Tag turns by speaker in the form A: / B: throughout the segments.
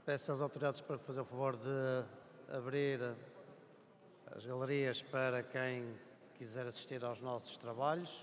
A: Peço às autoridades para fazer o favor de abrir as galerias para quem quiser assistir aos nossos trabalhos.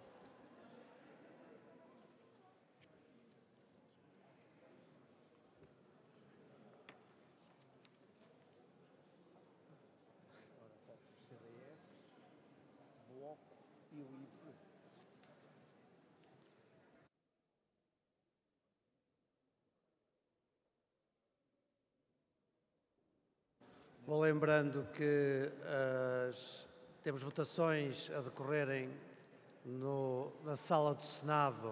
A: Vou lembrando que temos votações a decorrerem na sala do Senado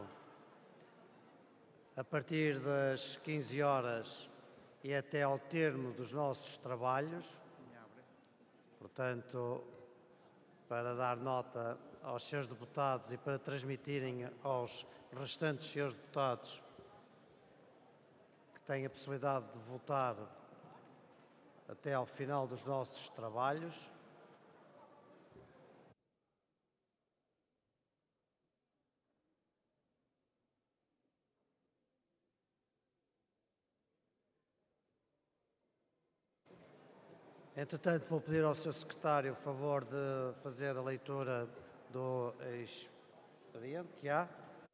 A: a partir das 15 horas e até ao termo dos nossos trabalhos. Portanto, para dar nota aos senhores deputados e para transmitirem aos restantes senhores deputados que têm a possibilidade de votar até ao final dos nossos trabalhos. Entretanto, vou pedir ao Sr. Secretário o favor de fazer a leitura do expediente que há.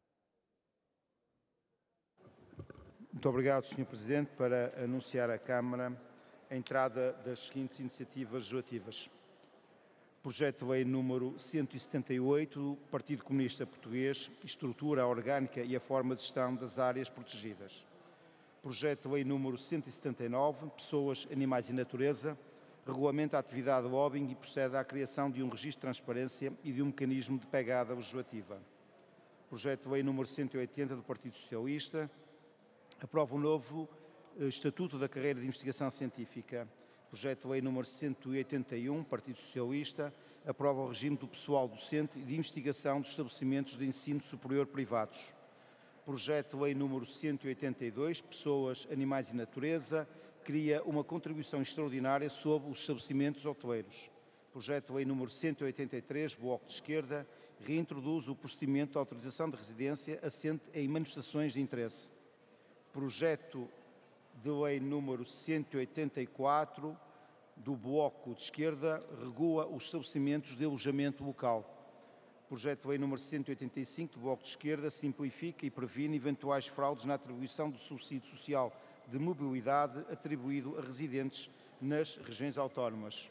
B: Muito obrigado, Sr. Presidente, para anunciar à Câmara a entrada das seguintes iniciativas legislativas. Projeto de Lei número 178, Partido Comunista Português, Estrutura Orgânica e a Forma de Gestão das Áreas Protegidas. Projeto de Lei número 179, Pessoas, Animais e Natureza, regulamenta a atividade de lobbying e procede à criação de um registro de transparência e de um mecanismo de pegada legislativa. Projeto de Lei número 180 do Partido Socialista, aprova o novo Estatuto da Carreira de Investigação Científica. Projeto de Lei número 181, Partido Socialista, aprova o regime do pessoal docente e de investigação dos estabelecimentos de ensino superior privados. Projeto de Lei número 182, Pessoas, Animais e Natureza, cria uma contribuição extraordinária sobre os estabelecimentos hoteleiros. Projeto de Lei número 183, Bloco de Esquerda, reintroduz o procedimento de autorização de residência assente em manifestações de interesse. Projeto de Lei número 184 do Bloco de Esquerda regula os estabelecimentos de alojamento local. Projeto de Lei número 185 do Bloco de Esquerda simplifica e previne eventuais fraudes na atribuição do subsídio social de mobilidade atribuído a residentes nas regiões autónomas.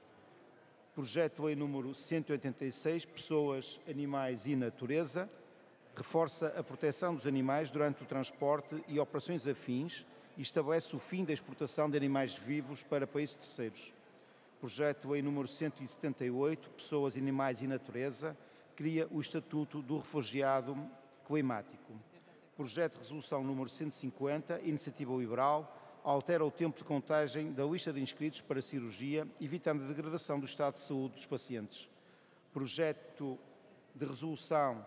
B: Projeto de Lei número 186, Pessoas, Animais e Natureza, reforça a proteção dos animais durante o transporte e operações afins e estabelece o fim da exportação de animais vivos para países terceiros. Projeto de Lei número 178, Pessoas, Animais e Natureza, cria o Estatuto do Refugiado Climático. Projeto de Resolução número 150, Iniciativa Liberal, altera o tempo de contagem da lista de inscritos para cirurgia, evitando a degradação do estado de saúde dos pacientes. Projeto de Resolução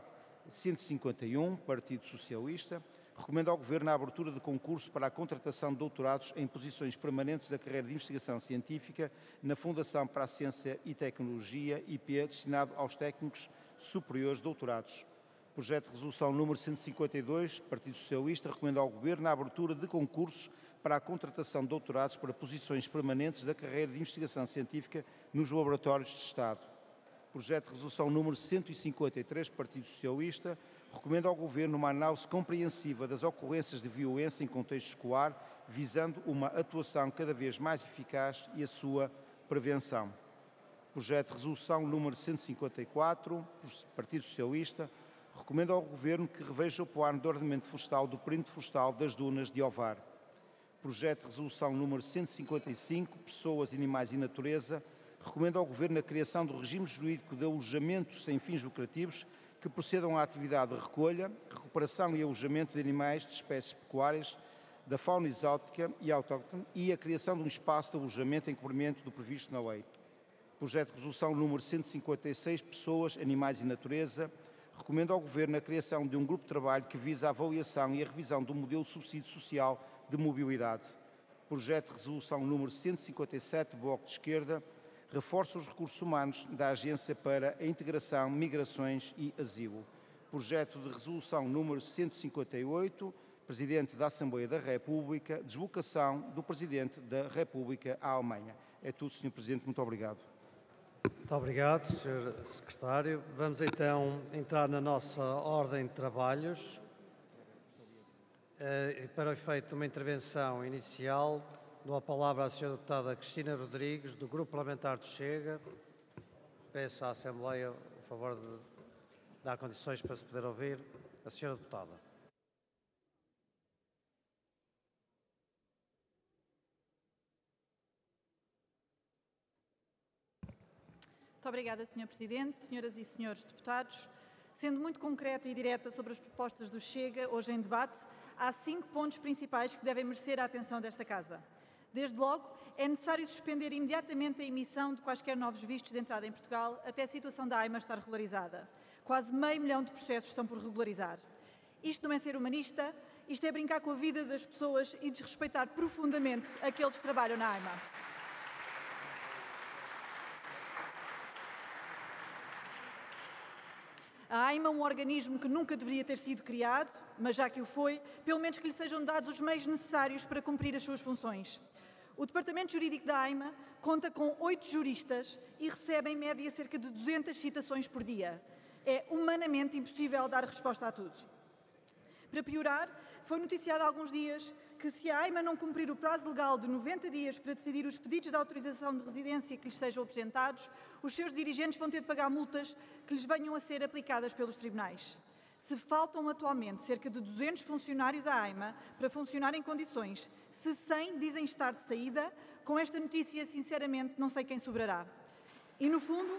B: 151, Partido Socialista, recomenda ao Governo a abertura de concurso para a contratação de doutorados em posições permanentes da carreira de investigação científica na Fundação para a Ciência e Tecnologia, IP, destinado aos técnicos superiores doutorados. Projeto de Resolução número 152, Partido Socialista, recomenda ao Governo a abertura de concursos para a contratação de doutorados para posições permanentes da carreira de investigação científica nos laboratórios de Estado. Projeto de Resolução número 153, Partido Socialista, recomenda ao Governo uma análise compreensiva das ocorrências de violência em contexto escolar, visando uma atuação cada vez mais eficaz e a sua prevenção. Projeto de Resolução número 154, Partido Socialista, recomenda ao Governo que reveja o plano de ordenamento florestal do perímetro florestal das dunas de Ovar. Projeto de Resolução número 155, Pessoas, Animais e Natureza, recomenda ao Governo a criação do regime jurídico de alojamentos sem fins lucrativos que procedam à atividade de recolha, recuperação e alojamento de animais de espécies pecuárias, da fauna exótica e autóctone e a criação de um espaço de alojamento em cumprimento do previsto na lei. Projeto de Resolução número 156, Pessoas, Animais e Natureza, recomenda ao Governo a criação de um grupo de trabalho que visa a avaliação e a revisão do modelo de subsídio social de mobilidade. Projeto de Resolução número 157, Bloco de Esquerda, reforça os recursos humanos da Agência para a Integração, Migrações e Asilo. Projeto de Resolução número 158, Presidente da Assembleia da República, deslocação do Presidente da República à Alemanha. É tudo, Sr. Presidente. Muito obrigado.
A: Muito obrigado, Sr. Secretário. Vamos então entrar na nossa ordem de trabalhos. Para o efeito de uma intervenção inicial, dou a palavra à Sra. Deputada Cristina Rodrigues, do Grupo Parlamentar do Chega. Peço à Assembleia o favor de dar condições para se poder ouvir a Sra. Deputada.
C: Muito obrigada, Sr. Presidente, senhoras e senhores deputados. Sendo muito concreta e direta sobre as propostas do Chega, hoje em debate, há 5 pontos principais que devem merecer a atenção desta Casa. Desde logo, é necessário suspender imediatamente a emissão de quaisquer novos vistos de entrada em Portugal até a situação da AIMA estar regularizada. Quase 500 mil de processos estão por regularizar. Isto não é ser humanista, isto é brincar com a vida das pessoas e desrespeitar profundamente aqueles que trabalham na AIMA. A AIMA é um organismo que nunca deveria ter sido criado, mas já que o foi, pelo menos que lhe sejam dados os meios necessários para cumprir as suas funções. O Departamento Jurídico da AIMA conta com 8 juristas e recebe em média cerca de 200 citações por dia. É humanamente impossível dar resposta a tudo. Para piorar, foi noticiado há alguns dias que se a AIMA não cumprir o prazo legal de 90 dias para decidir os pedidos de autorização de residência que lhes sejam apresentados, os seus dirigentes vão ter de pagar multas que lhes venham a ser aplicadas pelos tribunais. Se faltam atualmente cerca de 200 funcionários à AIMA para funcionar em condições, se 100 dizem estar de saída, com esta notícia, sinceramente, não sei quem sobrará. E, no fundo,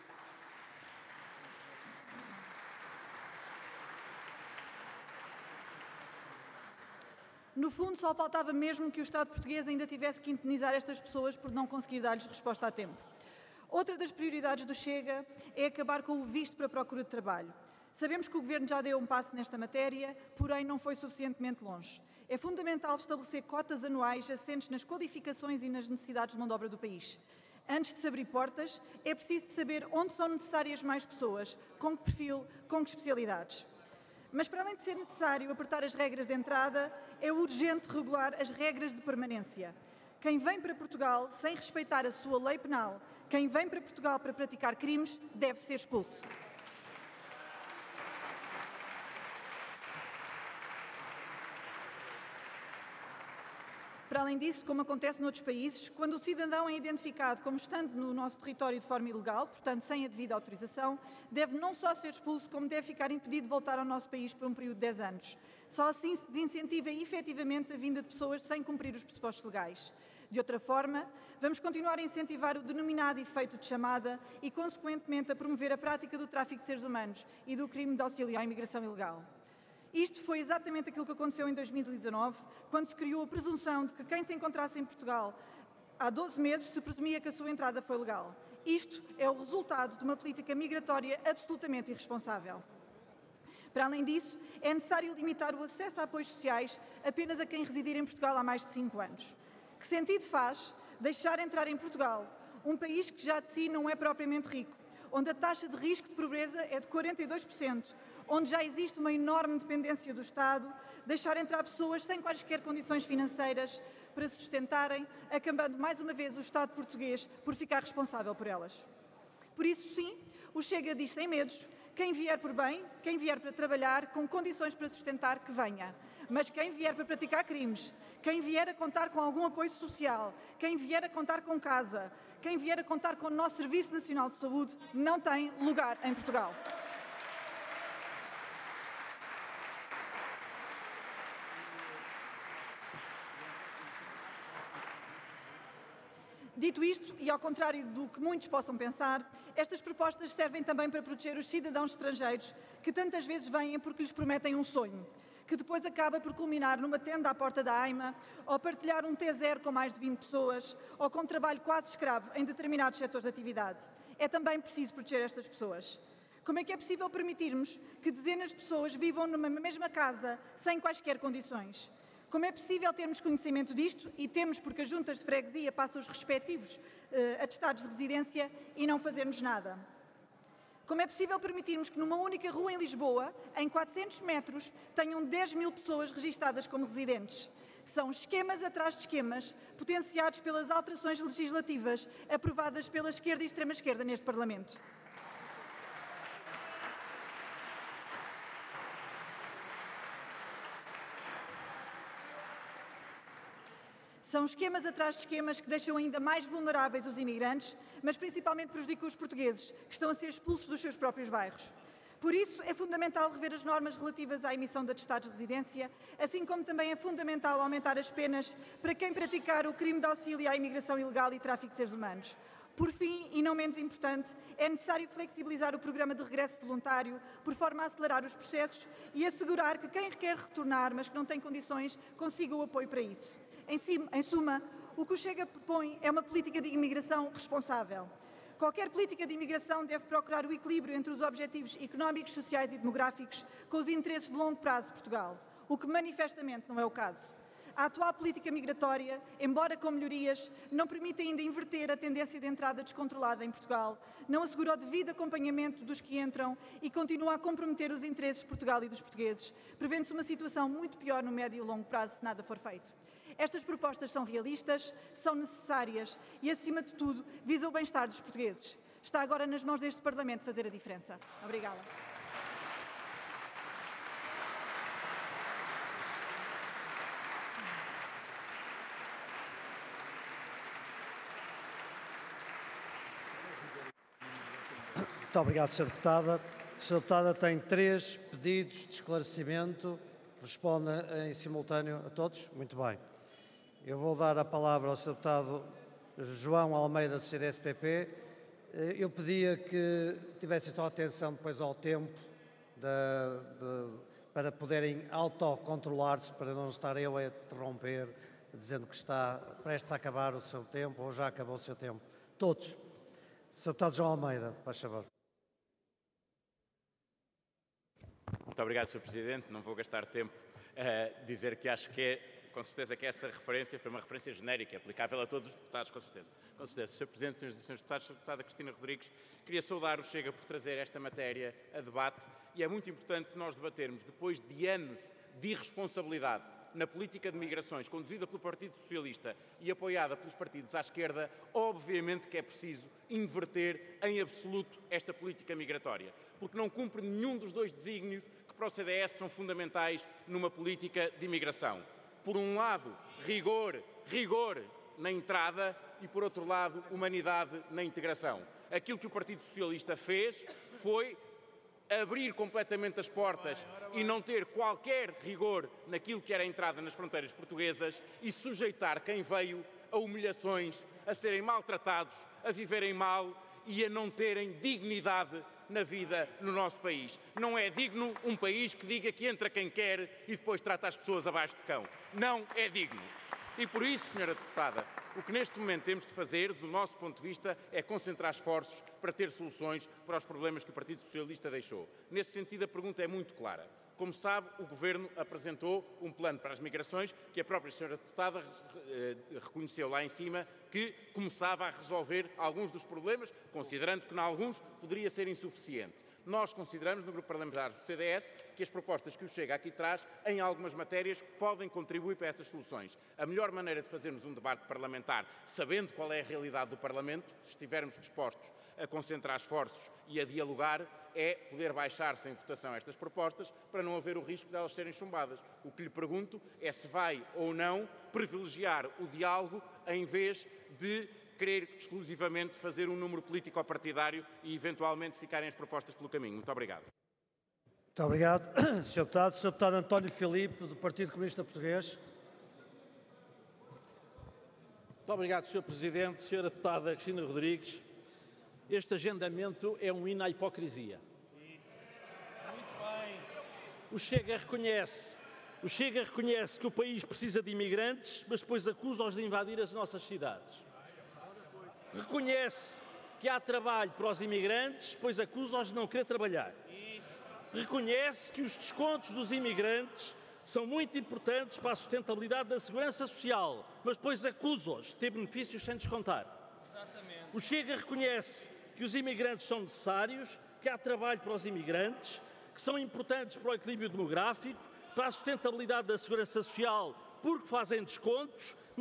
C: só faltava mesmo que o Estado português ainda tivesse que indenizar estas pessoas por não conseguir dar-lhes resposta a tempo. Outra das prioridades do Chega é acabar com o visto para a procura de trabalho. Sabemos que o Governo já deu um passo nesta matéria, porém não foi suficientemente longe. É fundamental estabelecer cotas anuais assentes nas qualificações e nas necessidades de mão de obra do país. Antes de se abrir portas, é preciso saber onde são necessárias mais pessoas, com que perfil, com que especialidades. Mas, para além de ser necessário apertar as regras de entrada, é urgente regular as regras de permanência. Quem vem para Portugal sem respeitar a sua lei penal, quem vem para Portugal para praticar crimes, deve ser expulso. Para além disso, como acontece noutros países, quando o cidadão é identificado como estando no nosso território de forma ilegal, portanto sem a devida autorização, deve não só ser expulso, como deve ficar impedido de voltar ao nosso país por um período de 10 anos. Só assim se desincentiva efetivamente a vinda de pessoas sem cumprir os pressupostos legais. De outra forma, vamos continuar a incentivar o denominado efeito de chamada e, consequentemente, a promover a prática do tráfico de seres humanos e do crime de auxílio à imigração ilegal. Isto foi exatamente aquilo que aconteceu em 2019, quando se criou a presunção de que quem se encontrasse em Portugal há 12 meses se presumia que a sua entrada foi legal. Isto é o resultado de uma política migratória absolutamente irresponsável. Para além disso, é necessário limitar o acesso a apoios sociais apenas a quem residir em Portugal há mais de 5 anos. Que sentido faz deixar entrar em Portugal, um país que já de si não é propriamente rico, onde a taxa de risco de pobreza é de 42%, onde já existe uma enorme dependência do Estado, deixar entrar pessoas sem quaisquer condições financeiras para se sustentarem, acabando mais uma vez o Estado português por ficar responsável por elas. Por isso, sim, o Chega diz sem medos, quem vier por bem, quem vier para trabalhar, com condições para sustentar, que venha. Mas quem vier para praticar crimes, quem vier a contar com algum apoio social, quem vier a contar com casa, quem vier a contar com o nosso Serviço Nacional de Saúde, não tem lugar em Portugal. Dito isto, e ao contrário do que muitos possam pensar, estas propostas servem também para proteger os cidadãos estrangeiros que tantas vezes vêm porque lhes prometem um sonho, que depois acaba por culminar numa tenda à porta da AIMA, ou partilhar um T0 com mais de 20 pessoas, ou com trabalho quase escravo em determinados setores de atividade. É também preciso proteger estas pessoas. Como é que é possível permitirmos que dezenas de pessoas vivam numa mesma casa sem quaisquer condições? Como é possível termos conhecimento disto, e temos porque as juntas de freguesia passam os respectivos atestados de residência, e não fazermos nada? Como é possível permitirmos que numa única rua em Lisboa, em 400 metros, tenham 10 mil pessoas registadas como residentes? São esquemas atrás de esquemas, potenciados pelas alterações legislativas aprovadas pela esquerda e extrema-esquerda neste Parlamento. São esquemas atrás de esquemas que deixam ainda mais vulneráveis os imigrantes, mas principalmente prejudicam os portugueses, que estão a ser expulsos dos seus próprios bairros. Por isso, é fundamental rever as normas relativas à emissão de atestados de residência, assim como também é fundamental aumentar as penas para quem praticar o crime de auxílio à imigração ilegal e tráfico de seres humanos. Por fim, e não menos importante, é necessário flexibilizar o programa de regresso voluntário, por forma a acelerar os processos e assegurar que quem quer retornar, mas que não tem condições, consiga o apoio para isso. Em suma, o que o Chega propõe é uma política de imigração responsável. Qualquer política de imigração deve procurar o equilíbrio entre os objetivos económicos, sociais e demográficos com os interesses de longo prazo de Portugal, o que manifestamente não é o caso. A atual política migratória, embora com melhorias, não permite ainda inverter a tendência de entrada descontrolada em Portugal, não assegura o devido acompanhamento dos que entram e continua a comprometer os interesses de Portugal e dos portugueses, prevendo-se uma situação muito pior no médio e longo prazo se nada for feito. Estas propostas são realistas, são necessárias e, acima de tudo, visam o bem-estar dos portugueses. Está agora nas mãos deste Parlamento fazer a diferença. Obrigada.
A: Muito obrigado, Sra. Deputada. A Sra. Deputada tem 3 pedidos de esclarecimento. Responde em simultâneo a todos? Muito bem. Eu vou dar a palavra ao Sr. Deputado João Almeida, do CDS-PP. Eu pedia que tivessem só atenção depois ao tempo para poderem autocontrolar-se, para não estar eu a interromper, dizendo que está prestes a acabar o seu tempo ou já acabou o seu tempo. Todos. Sr. Deputado João Almeida, faz favor.
D: Muito obrigado, Sr. Presidente. Não vou gastar tempo a dizer que acho que é, com certeza, que essa referência foi uma referência genérica, aplicável a todos os deputados, com certeza. Com certeza. Sr. Presidente, Srs. e Srs. Deputados, Sra. Deputada Cristina Rodrigues, queria saudar o Chega por trazer esta matéria a debate e é muito importante que nós debatermos, depois de anos de irresponsabilidade na política de migrações conduzida pelo Partido Socialista e apoiada pelos partidos à esquerda, obviamente que é preciso inverter em absoluto esta política migratória, porque não cumpre nenhum dos dois desígnios que para o CDS são fundamentais numa política de imigração. Por um lado, rigor na entrada e, por outro lado, humanidade na integração. Aquilo que o Partido Socialista fez foi abrir completamente as portas e não ter qualquer rigor naquilo que era a entrada nas fronteiras portuguesas e sujeitar quem veio a humilhações, a serem maltratados, a viverem mal e a não terem dignidade na vida no nosso país. Não é digno um país que diga que entra quem quer e depois trata as pessoas abaixo de cão. Não é digno. E por isso, Sra. Deputada, o que neste momento temos de fazer, do nosso ponto de vista, é concentrar esforços para ter soluções para os problemas que o Partido Socialista deixou. Nesse sentido, a pergunta é muito clara. Como sabe, o Governo apresentou um plano para as migrações que a própria Sra. Deputada reconheceu lá em cima que começava a resolver alguns dos problemas, considerando que, em alguns, poderia ser insuficiente. Nós consideramos, no Grupo Parlamentar do CDS, que as propostas que o Chega aqui traz, em algumas matérias, podem contribuir para essas soluções. A melhor maneira de fazermos um debate parlamentar, sabendo qual é a realidade do Parlamento, se estivermos dispostos a concentrar esforços e a dialogar, é poder baixar sem votação estas propostas para não haver o risco de elas serem chumbadas. O que lhe pergunto é se vai ou não privilegiar o diálogo em vez de querer exclusivamente fazer um número político-partidário e eventualmente ficarem as propostas pelo caminho. Muito obrigado.
A: Muito obrigado, Sr. Deputado. Sr. Deputado António Filipe, do Partido Comunista Português.
E: Muito obrigado, Sr. Presidente. Sra. Deputada Cristina Rodrigues, este agendamento é um hino à hipocrisia.
F: Isso. Muito bem.
E: O Chega reconhece que o país precisa de imigrantes, mas depois acusa-os de invadir as nossas cidades. Reconhece que há trabalho para os imigrantes, pois acusa-os de não querer trabalhar.
F: Isso.
E: Reconhece que os descontos dos imigrantes são muito importantes para a sustentabilidade da segurança social, mas depois acusa-os de ter benefícios sem descontar.
F: Exatamente.
E: O Chega reconhece que os imigrantes são necessários, que há trabalho para os imigrantes, que são importantes para o equilíbrio demográfico, para a sustentabilidade da segurança social, porque fazem descontos,